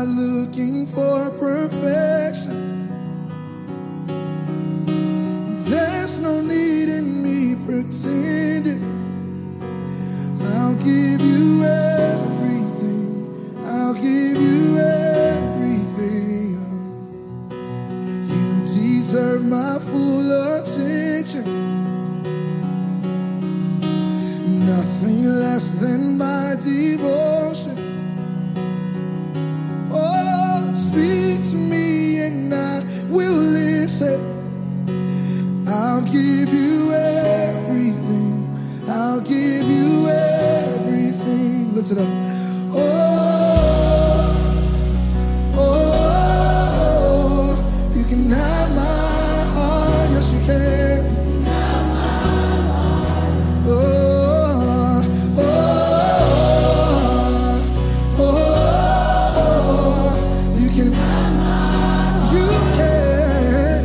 not looking for perfection. There's no need in me pretending. I'll give you everything. I'll give you everything. You deserve my full attention. Nothing less than my devotion. Oh, speak to me and I will listen. I'll give you everything. I'll give you everything. Lift it up. Oh, oh, oh, you can have my heart. Yes, you can. Oh, oh, oh, oh, you can. You can.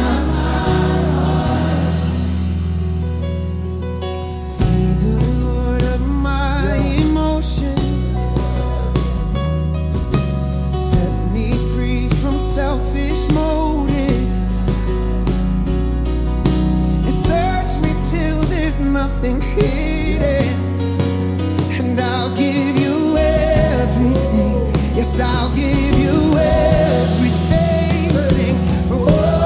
Selfish motives and search me till there's nothing hidden, and I'll give you everything. Yes, I'll give you everything. Sing, oh,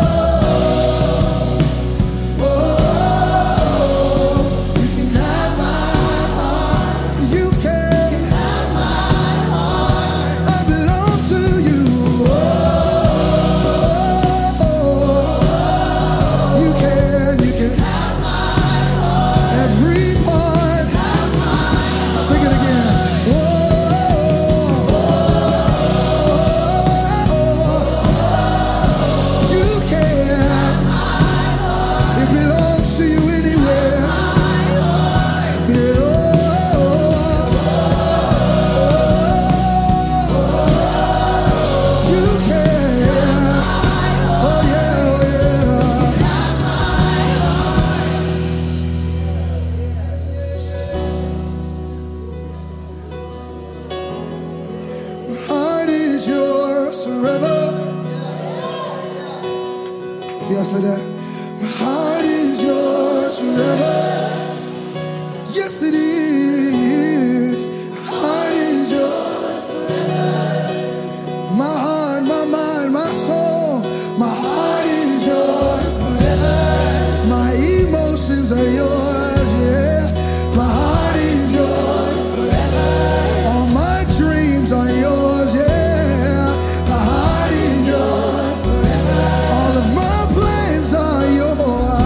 oh, oh, you can have my heart. You can have my heart. I belong to you. Forever. Yes, I did. My heart is yours forever. Yes, it is. My heart is yours forever. My heart, my mind, my soul. My heart is yours forever. My emotions are yours, yeah. My heart is yours forever. All my dreams are yours, yeah. All of my plans are yours.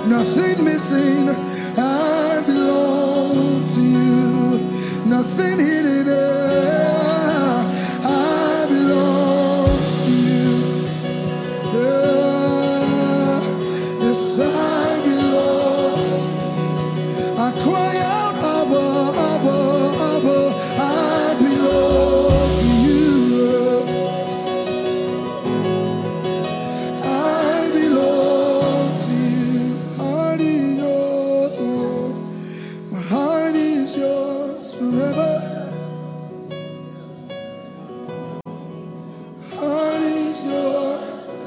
nothing missing. I belong to you. Nothing hidden. I belong to you. Yes, I belong. I cry out, Abba, Abba, Abba. I belong to you. I belong to you. Heart is yours, my heart is yours forever. Heart is yours.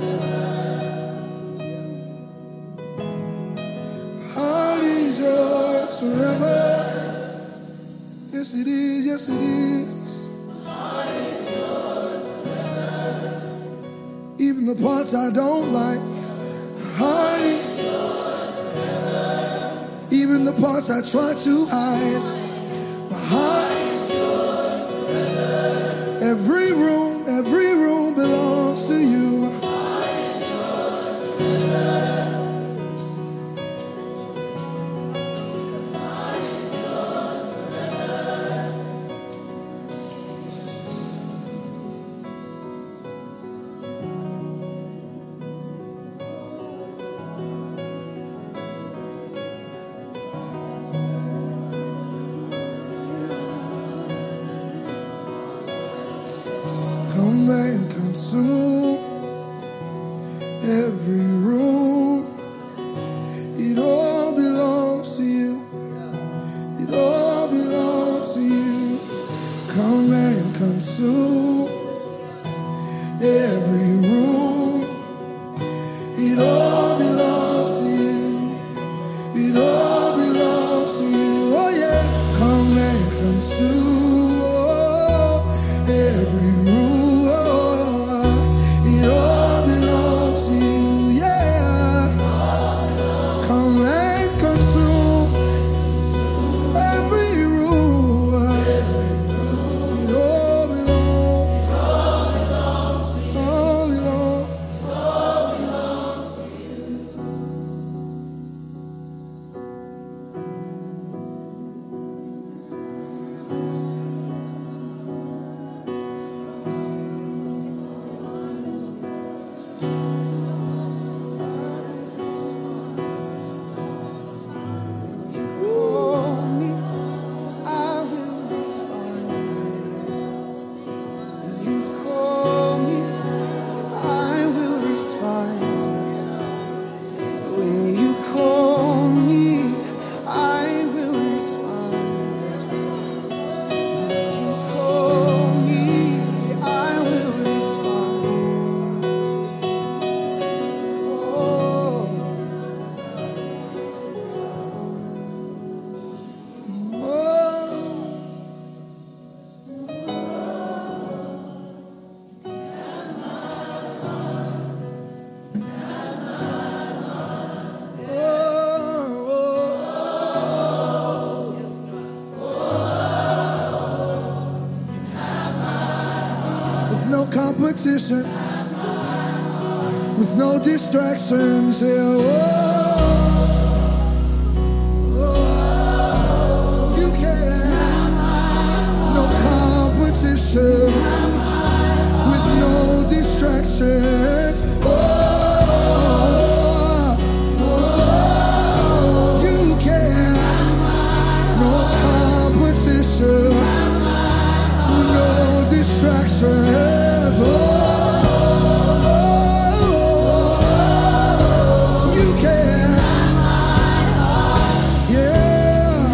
Heart is yours forever. Yes it is, yes it is. Heart is yours forever. Even the parts I don't like. Heart is yours forever. Even the parts I try to hide. My heart is yours forever. Every room belongs to you. My heart is yours forever. Heart is yours forever. Come and consume every room. It all belongs to you. It all belongs to you. Come and consume every room. It all belongs to you. It all belongs to you. Oh yeah. Come and consume every room. It all belongs to you. Yeah. Come and consume every room. It all belongs. All belongs. Call me, I will respond. When you call me, I will respond. When you call me, I will respond. When you call me, I will respond. Oh. With no competition, with no distractions, yeah. You can, no competition, with no distractions. You can, no competition, no distractions. You can, yeah.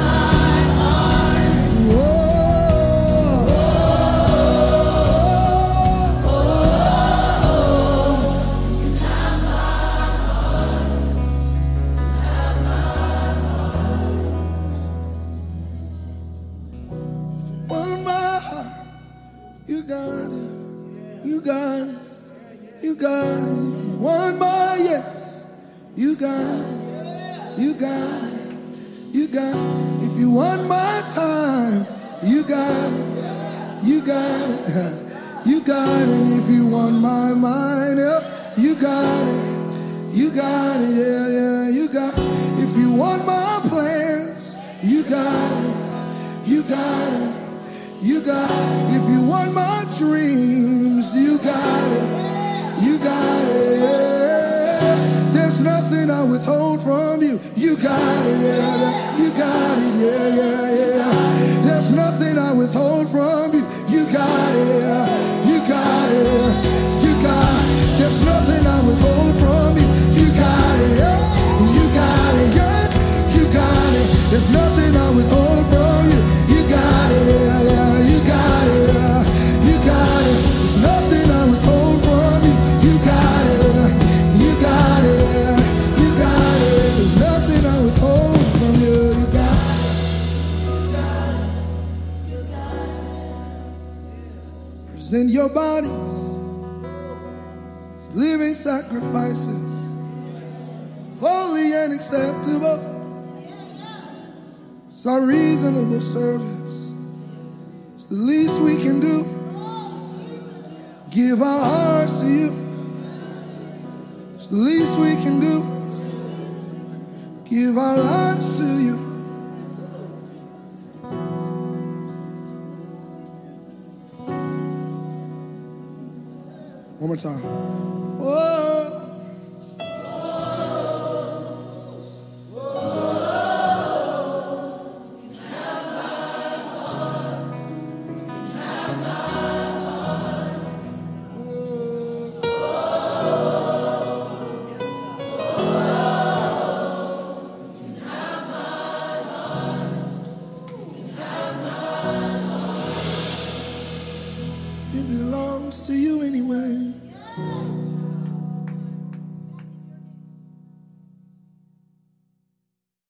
One my heart, you got it, you got it, you got it. If you want my yes, you got it, you got it, you got it. If you want my time, you got it, you got it, you got it. If you want my mind, yep, you got it, yeah, yeah, you got. If you want my plans, you got it. You got it. You got. If you want my dreams, you got it. You got it. There's nothing I withhold from you. You got it. Yeah. You got it. Yeah, yeah, yeah. There's nothing I withhold from you. You got it. You got it. You got it. There's nothing I withhold from you. You got it. Yeah. You got it. Yeah. You got it. There's nothing I withhold from you. You got it. Yeah, yeah. You got it. Yeah. You got it. There's nothing I withhold from you. You got it. You got it. You got it. There's nothing I withhold from you. You got it. Present your bodies, living sacrifices, holy and acceptable. It's our reasonable service. It's the least we can do. Give our hearts to you. It's the least we can do. Give our lives to you. One more time. Whoa. It belongs to you anyway.